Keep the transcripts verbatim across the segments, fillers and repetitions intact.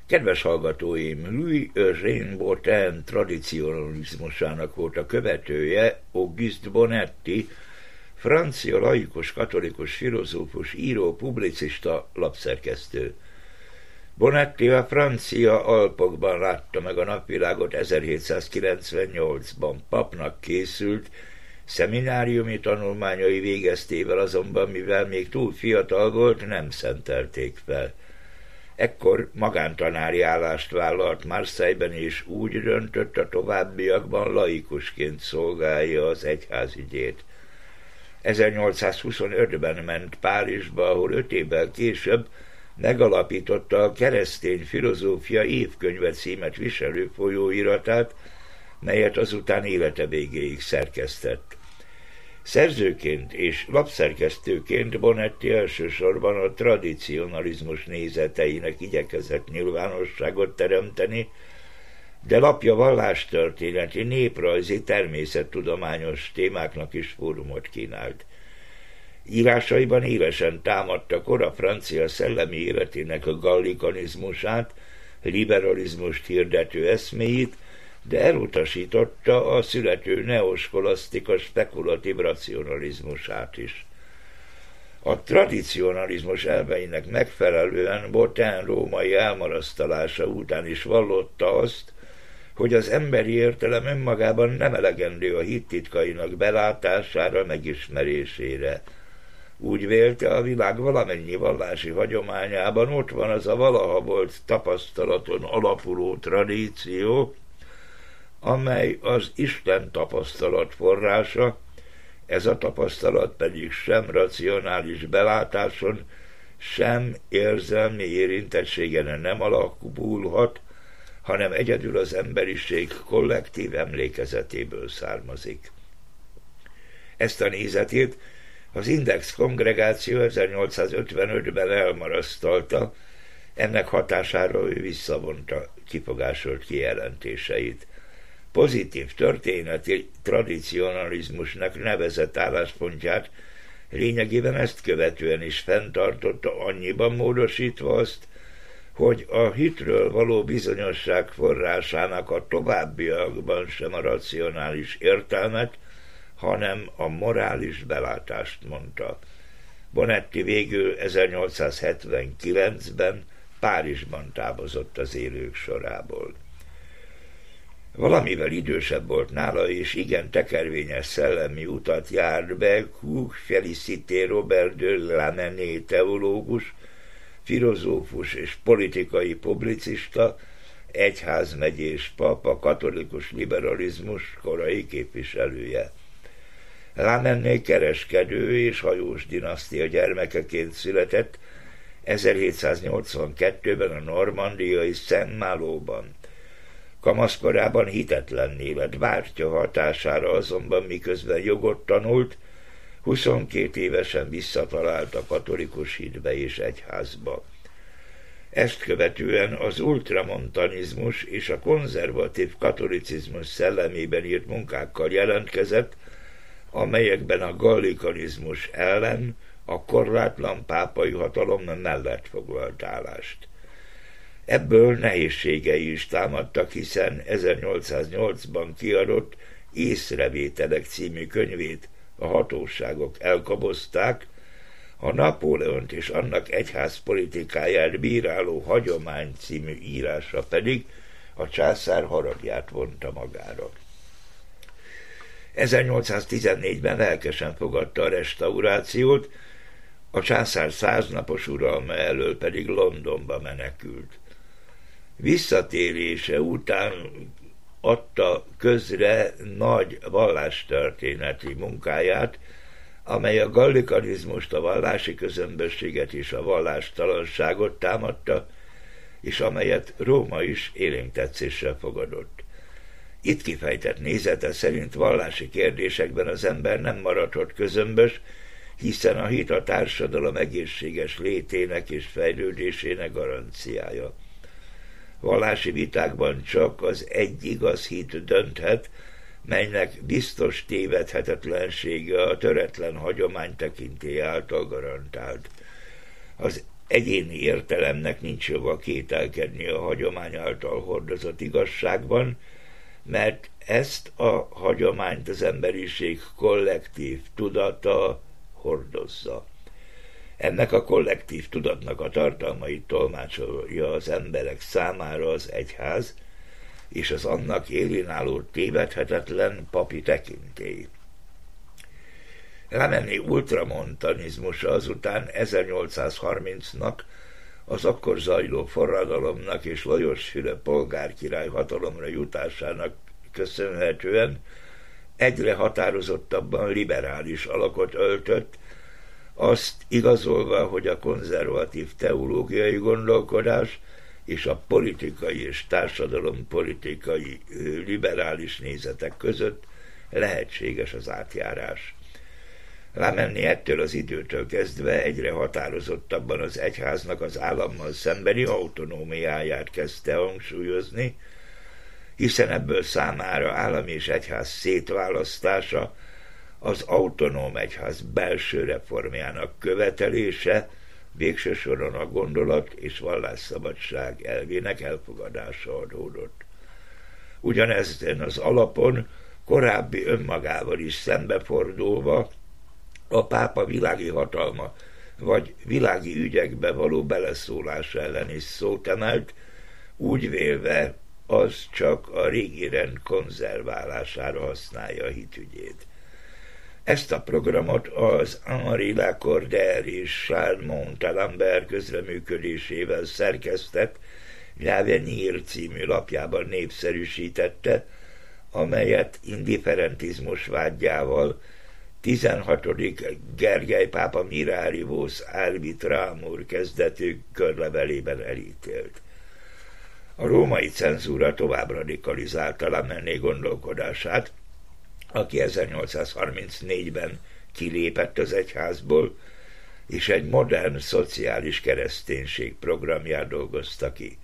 Kedves hallgatóim, Louis Eugène Bottin tradicionalizmusának volt a követője Auguste Bonetti, francia laikus katolikus filozófus, író, publicista, lapszerkesztő. Bonetti a francia Alpokban látta meg a napvilágot ezerhétszázkilencvennyolcban, papnak készült, szemináriumi tanulmányai végeztével azonban, mivel még túl fiatal volt, nem szentelték fel. Ekkor magántanári állást vállalt Marseille-ben, és úgy döntött, a továbbiakban laikusként szolgálja az egyházügyét. ezernyolcszázhuszonötben ment Párizsba, ahol öt évvel később megalapította a Keresztény Filozófia Évkönyve címet viselő folyóiratát, melyet azután élete végéig szerkesztett. Szerzőként és lapszerkesztőként Bonetti elsősorban a tradicionalizmus nézeteinek igyekezett nyilvánosságot teremteni, de lapja vallástörténeti, néprajzi, természettudományos témáknak is fórumot kínált. Írásaiban élesen támadta kora francia szellemi életének a gallikanizmusát, liberalizmust hirdető eszméit, de elutasította a születő neoskolasztika spekulatív racionalizmusát is. A tradicionalizmus elveinek megfelelően Bottin római elmarasztalása után is vallotta azt, hogy az emberi értelem önmagában nem elegendő a hittitkainak belátására, megismerésére. Úgy vélte, a világ valamennyi vallási hagyományában ott van az a valaha volt tapasztalaton alapuló tradíció, amely az Isten tapasztalat forrása, ez a tapasztalat pedig sem racionális belátáson, sem érzelmi érintettségen nem alakulhat, hanem egyedül az emberiség kollektív emlékezetéből származik. Ezt a nézetét az Index kongregáció ezernyolcszázötvenötben elmarasztalta, ennek hatására ő visszavonta kifogásolt kijelentéseit. Pozitív történeti tradicionalizmusnak nevezett álláspontját lényegében ezt követően is fenntartotta, annyiban módosítva azt, hogy a hitről való bizonyosság forrásának a továbbiakban sem a racionális értelmet, hanem a morális belátást mondta. Bonetti végül ezernyolcszázhetvenkilencben Párizsban távozott az élők sorából. Valamivel idősebb volt nála, és igen tekervényes szellemi utat járt be Hugh Félicité Robert de Lamennais teológus, filozófus és politikai publicista, egyházmegyés pap, a katolikus liberalizmus korai képviselője. Lamennais kereskedő és hajós dinasztia gyermekeként született ezerhétszáznyolcvankettőben a normandiai Saint-Malóban. Kamaszkorában hitetlenné lett bátyja hatására, azonban miközben jogot tanult, huszonkét évesen visszatalált a katolikus hitbe és egyházba. Ezt követően az ultramontanizmus és a konzervatív katolicizmus szellemében írt munkákkal jelentkezett, amelyekben a gallikanizmus ellen, a korlátlan pápai hatalom mellett foglalt állást. Ebből nehézségei is támadtak, hiszen ezernyolcszáznyolcban kiadott Észrevételek című könyvét a hatóságok elkobozták, a Napóleont és annak egyházpolitikáját bíráló Hagyomány című írása pedig a császár haragját vonta magára. ezernyolcszáztizennégyben lelkesen fogadta a restaurációt, a császár száznapos uralma elől pedig Londonba menekült. Visszatérése után adta közre nagy vallástörténeti munkáját, amely a gallikanizmust, a vallási közömbösséget és a vallástalanságot támadta, és amelyet Róma is élénk tetszéssel fogadott. Itt kifejtett nézete szerint vallási kérdésekben az ember nem maradhat közömbös, hiszen a hit a társadalom egészséges létének és fejlődésének garanciája. Vallási vitákban csak az egy igaz hit dönthet, melynek biztos tévedhetetlensége a töretlen hagyomány tekintélye által garantált. Az egyéni értelemnek nincs joga kételkedni a hagyomány által hordozott igazságban, mert ezt a hagyományt az emberiség kollektív tudata hordozza. Ennek a kollektív tudatnak a tartalmait tolmácsolja az emberek számára az egyház, és az annak élén álló tévedhetetlen papi tekintély. Lamennyi ultramontanizmusa azután ezernyolcszázharmincnak, az akkor zajló forradalomnak és Lajos Fülöp polgárkirály hatalomra jutásának köszönhetően egyre határozottabban liberális alakot öltött, azt igazolva, hogy a konzervatív teológiai gondolkodás és a politikai és társadalompolitikai liberális nézetek között lehetséges az átjárás. Lamennyi ettől az időtől kezdve egyre határozottabban az egyháznak az állammal szembeni autonómiáját kezdte hangsúlyozni, hiszen ebből számára állam és egyház szétválasztása az autonóm egyház belső reformjának követelése, végső soron a gondolat és vallásszabadság elvének elfogadása adódott. Ugyanezen az alapon korábbi önmagával is szembefordulva a pápa világi hatalma vagy világi ügyekbe való beleszólása ellen is szót emelt, úgy vélve, az csak a régi rend konzerválására használja a hitügyét. Ezt a programot az Henri Lacordaire és Charles Montalembert közreműködésével szerkesztett L'Avenir című lapjában népszerűsítette, amelyet indifferentizmus vágyával tizenhatodik Gergely pápa Miraribus Arbitramur kezdetű körlevelében elítélt. A római cenzúra tovább radikalizálta Lamennyi gondolkodását, aki ezernyolcszázharmincnégyben kilépett az egyházból, és egy modern szociális kereszténység programját dolgozta ki.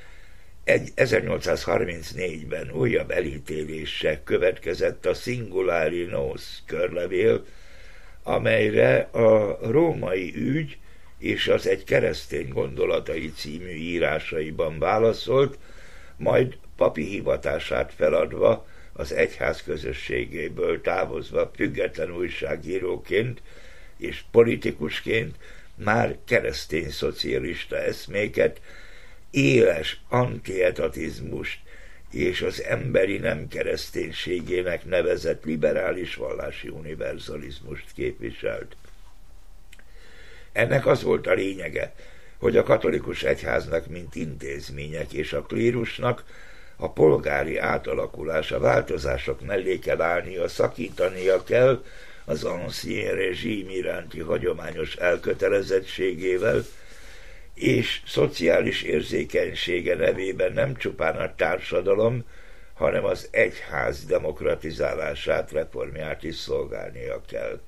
Egy ezernyolcszázharmincnégyben újabb elítélése következett a Singulari Nos körlevél, amelyre a római ügy és az egy keresztény gondolatai című írásaiban válaszolt, majd papi hivatását feladva, az egyház közösségéből távozva független újságíróként és politikusként már keresztény szocialista eszméket, éles antietatizmust és az emberi nem kereszténységének nevezett liberális vallási univerzalizmust képviselt. Ennek az volt a lényege, hogy a katolikus egyháznak, mint intézmények és a klérusnak a polgári átalakulás, a változások mellé kell állnia, szakítania kell az ancien rezsim iránti hagyományos elkötelezettségével, és szociális érzékenysége nevében nem csupán a társadalom, hanem az egyház demokratizálását, reformját is szolgálnia kell.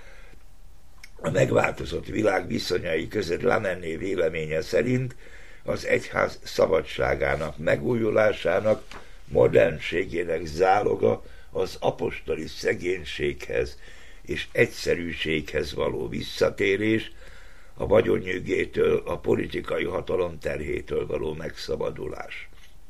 A megváltozott világ viszonyai között Lamennyi véleménye szerint az egyház szabadságának, megújulásának, modernségének záloga az apostoli szegénységhez és egyszerűséghez való visszatérés, a vagyonnyűgétől, a politikai hatalom terhétől való megszabadulás.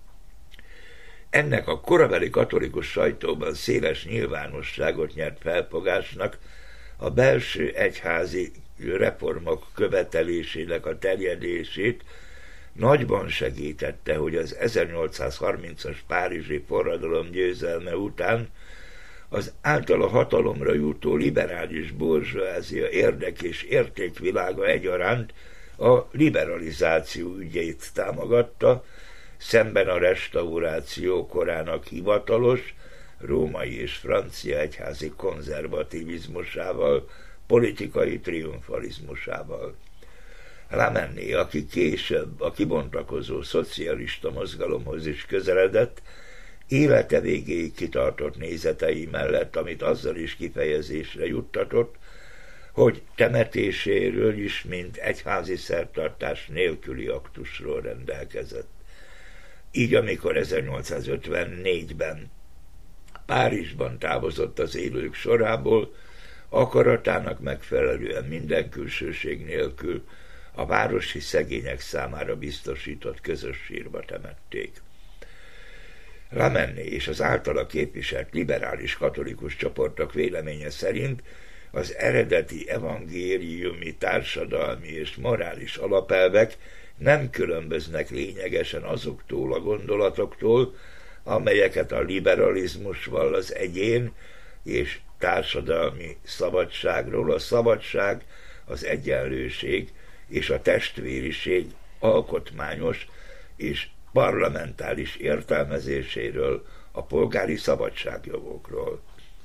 Ennek a korabeli katolikus sajtóban széles nyilvánosságot nyert felfogásnak a belső egyházi reformok követelésének a terjedését nagyban segítette, hogy az ezernyolcszázharmincas párizsi forradalom győzelme után az általa hatalomra jutó liberális burzsóázia érdek és értékvilága egyaránt a liberalizáció ügyét támogatta, szemben a restauráció korának hivatalos, római és francia egyházi konzervativizmusával, politikai triumfalizmusával. Lamennyi, aki később a kibontakozó szocialista mozgalomhoz is közeledett, élete végéig kitartott nézetei mellett, amit azzal is kifejezésre juttatott, hogy temetéséről is, mint egyházi szertartás nélküli aktusról rendelkezett. Így, amikor ezernyolcszázötvennégyben Párizsban távozott az élők sorából, akaratának megfelelően minden külsőség nélkül a városi szegények számára biztosított közös sírba temették. Lamennais és az általa képviselt liberális katolikus csoportok véleménye szerint az eredeti evangéliumi társadalmi és morális alapelvek nem különböznek lényegesen azoktól a gondolatoktól, amelyeket a liberalizmus vall az egyén és társadalmi szabadságról, a szabadság, az egyenlőség és a testvériség alkotmányos és parlamentáris értelmezéséről, a polgári szabadságjogokról.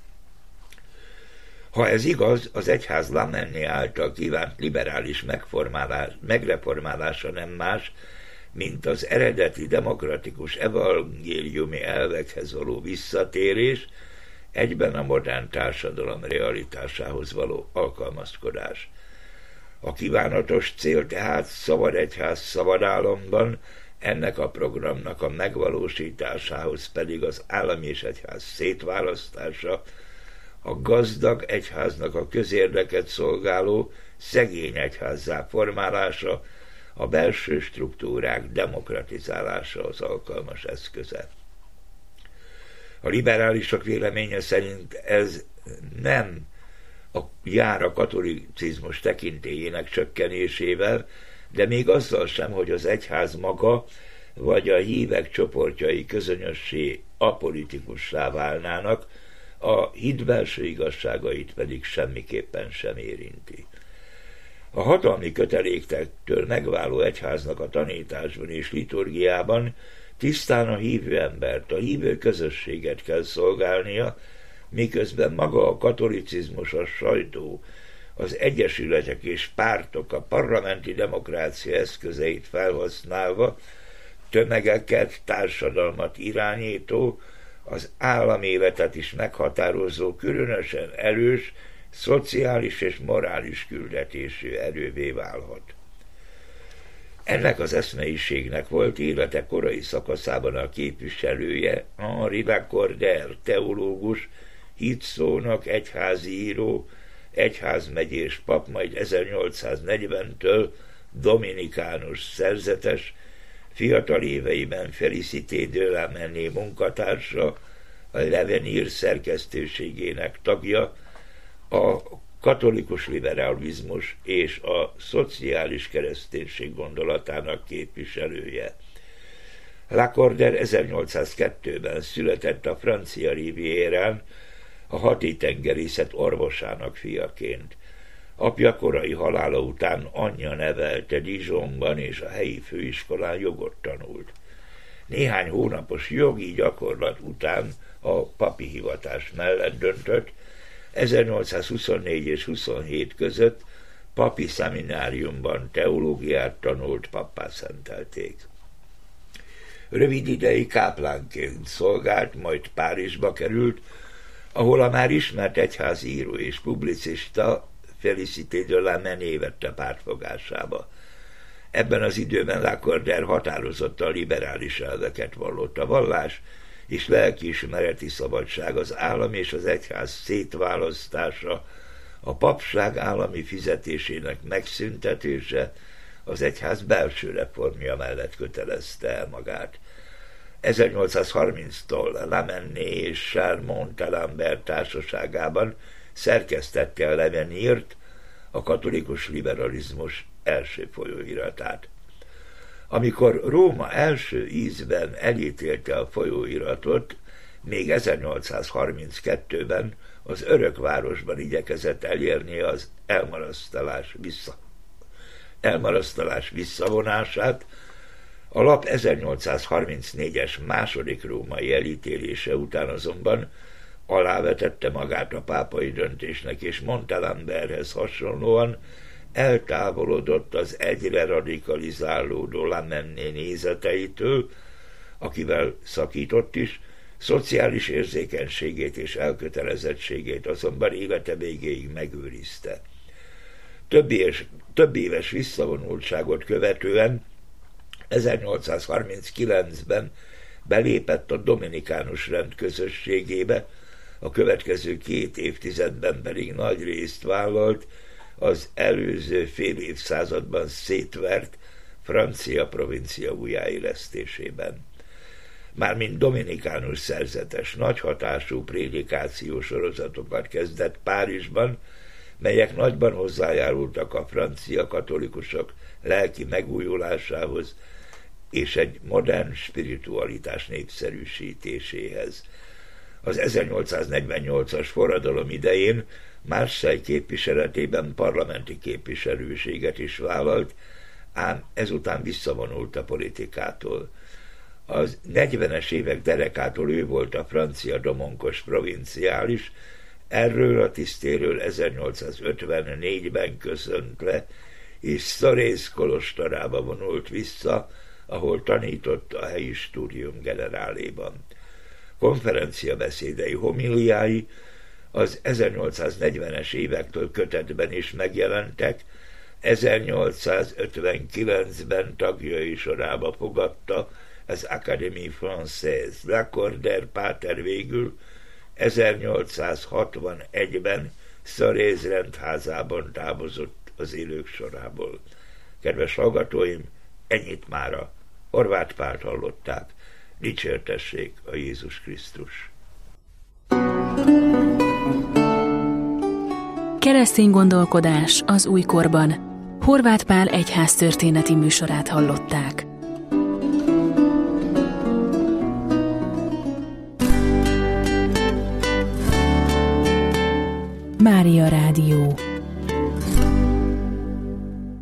Ha ez igaz, az egyház Lamennais által kívánt liberális megformálás, megreformálása nem más, mint az eredeti demokratikus evangéliumi elvekhez való visszatérés, egyben a modern társadalom realitásához való alkalmazkodás. A kívánatos cél tehát szabad egyház szabad államban, ennek a programnak a megvalósításához pedig az állam és egyház szétválasztása, a gazdag egyháznak a közérdeket szolgáló szegény egyházzá formálása, a belső struktúrák demokratizálása az alkalmas eszköze. A liberálisok véleménye szerint ez nem a jár a katolicizmus tekintélyének csökkenésével, de még azzal sem, hogy az egyház maga vagy a hívek csoportjai közönössé apolitikussá válnának, a hit belső igazságait pedig semmiképpen sem érinti. A hatalmi köteléktől megváló egyháznak a tanításban és liturgiában tisztán a hívő embert, a hívő közösséget kell szolgálnia, miközben maga a katolicizmus, a sajtó, az egyesületek és pártok a parlamenti demokrácia eszközeit felhasználva tömegeket, társadalmat irányító, az államéletet is meghatározó, különösen erős, szociális és morális küldetésű erővé válhat. Ennek az eszmeiségnek volt élete korai szakaszában a képviselője, Henri Lacordaire, teológus, hitszónok, egyházi író, egyházmegyés pap, majd ezernyolcszáznegyventől dominikánus szerzetes, fiatal éveiben Félicité de Lamennais munkatársa, a L'Avenir szerkesztőségének tagja, a katolikus liberalizmus és a szociális kereszténység gondolatának képviselője. Lacordaire ezernyolcszázkettőben született a francia Rivierán, a haditengerészet orvosának fiaként. Apja korai halála után anyja nevelte Dijonban, és a helyi főiskolán jogot tanult. Néhány hónapos jogi gyakorlat után a papi hivatás mellett döntött, ezernyolcszázhuszonnégy és huszonhét között papi szemináriumban teológiát tanult, pappá szentelték. Rövid ideig káplánként szolgált, majd Párizsba került, ahol a már ismert egyházi író és publicista Félicité de Lamennais vette pártfogásába. Ebben az időben Lacordaire határozottan liberális elveket vallott. A vallás és lelkiismereti szabadság, az állam és az egyház szétválasztása, a papság állami fizetésének megszüntetése az egyház belső reformja mellett kötelezte el magát. ezernyolcszázharminctól Lamennais és Charles Montalembert társaságában szerkesztette a L'Avenirt, a katolikus liberalizmus első folyóiratát. Amikor Róma első ízben elítélte a folyóiratot, még ezernyolcszázharminckettőben az Örökvárosban igyekezett elérni az elmarasztalás, vissza, elmarasztalás visszavonását, a lap ezernyolcszázharmincnégyes második római elítélése után azonban alávetette magát a pápai döntésnek, és Montalemberthez hasonlóan eltávolodott az egyre radikalizálódó Lamennais nézeteitől, akivel szakított is, szociális érzékenységét és elkötelezettségét azonban élete végéig megőrizte. Több éves, több éves visszavonultságot követően ezernyolcszázharminckilencben belépett a dominikánus rend közösségébe, a következő két évtizedben pedig nagy részt vállalt az előző fél évszázadban szétvert francia provincia újjáélesztésében. Mármint dominikánus szerzetes, nagy hatású prédikációs sorozatokat kezdett Párizsban, melyek nagyban hozzájárultak a francia katolikusok lelki megújulásához és egy modern spiritualitás népszerűsítéséhez. Az ezernyolcszáznegyvennyolcas forradalom idején Marseille képviseletében parlamenti képviselőséget is vállalt, ám ezután visszavonult a politikától. Az negyvenes évek derekától ő volt a francia domonkos provinciális, erről a tisztéről ezernyolcszázötvennégyben köszönt le, és Sorèze kolostorába vonult vissza, ahol tanított a helyi Studium Generaléban. Konferenciabeszédei, homiliái az ezernyolcszáznegyvenes évektől kötetben is megjelentek, ezernyolcszázötvenkilencben tagjai sorába fogadta az Académie Française. Lacordaire páter végül ezernyolcszázhatvanegyben Sorèze rendházában távozott az élők sorából. Kedves hallgatóim, ennyit mára. Horváth Pált hallották. Dicsértessék a Jézus Krisztus! Keresztény gondolkodás az újkorban. Horváth Pál egyháztörténeti műsorát hallották. Mária Rádió.